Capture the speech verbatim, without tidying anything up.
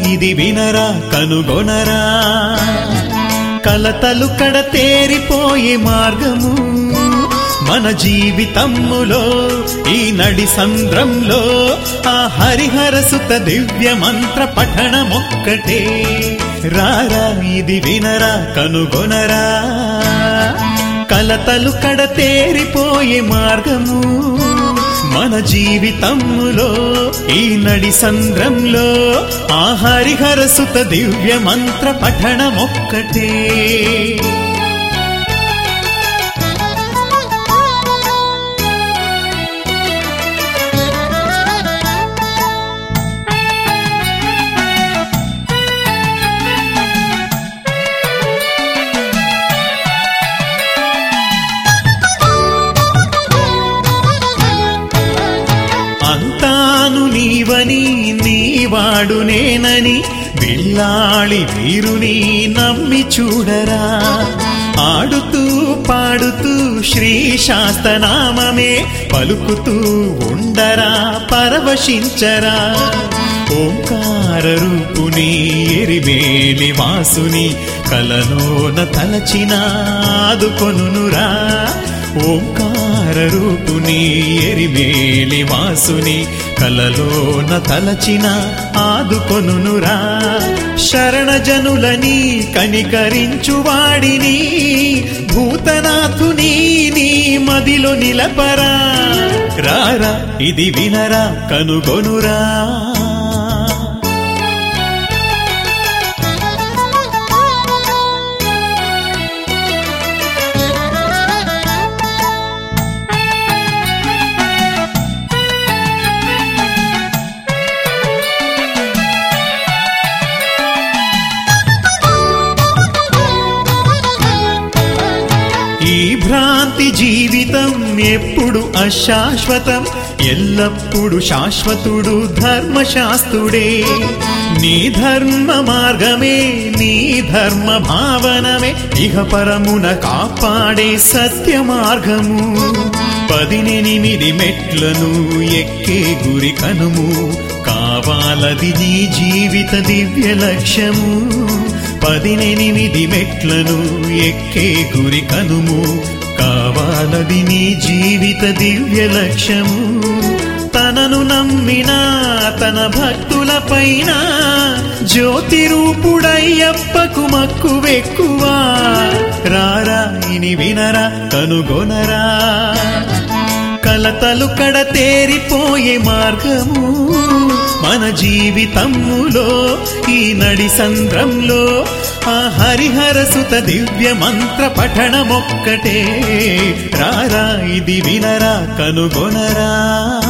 ఇది వినరా కనుగొనరా కలతలు కడ తేరిపోయే మార్గము మన జీవితములో ఈ నడి సంద్రంలో ఆ హరిహర సుత దివ్య మంత్ర పఠనమొక్కటే రారా ఇది వినరా కనుగొనరా కలతలు కడ తేరిపోయే మార్గము మన జీవితములో ఈ నడి సంద్రంలో ఆ హరిహర సుత దివ్య మంత్ర పఠనమొక్కటే అంతాను నీవని నీవాడు నేనని బిల్లాళి వీరుని నమ్మి చూడరా ఆడుతూ పాడుతూ శ్రీ శాస్త్రనామమే పలుకుతూ ఉండరా పరవశించరా ఓంకార రూపుని ఎరిమేలి వాసుని కలలోన తలచిన ఆదుకొనురా ఓంకార రూపుని ఎరిమేలి వాసుని కలలోన తలచిన ఆదుకొనురా శరణ జనులని కనికరించువాడిని భూతనాథుని నీ మదిలో నిలపరా రారా ఇది వినరా కనుగొనురా ఈ భ్రాంతి జీవితం ఎప్పుడు అశాశ్వతం ఎల్లప్పుడు శాశ్వతుడు ధర్మశాస్త్రుడే నీ ధర్మ మార్గమే నీ ధర్మ భావనమే ఇహ పరమున కాపాడే సత్య మార్గము పదినెనిమిది మెట్లను ఎక్కే గురి కనుము కావాలది నీ జీవిత దివ్య లక్ష్యము పదినెనిమిది మెట్లను ఎక్కే గురి కనుము కావాలది నీ జీవిత దివ్య లక్ష్యము తనను నమ్మిన తన భక్తుల పైన జ్యోతి రూపుడయ్యప్పకు మక్కువెక్కువా రారా ఇని వినరా కనుగొనరా కలతలు కడ తేరిపోయే మార్గము మన జీవితములో ఈ నడి సంద్రంలో ఆ హరిహర సుత దివ్య మంత్ర పఠనమొక్కటే రారా ఇది వినరా కనుగొనరా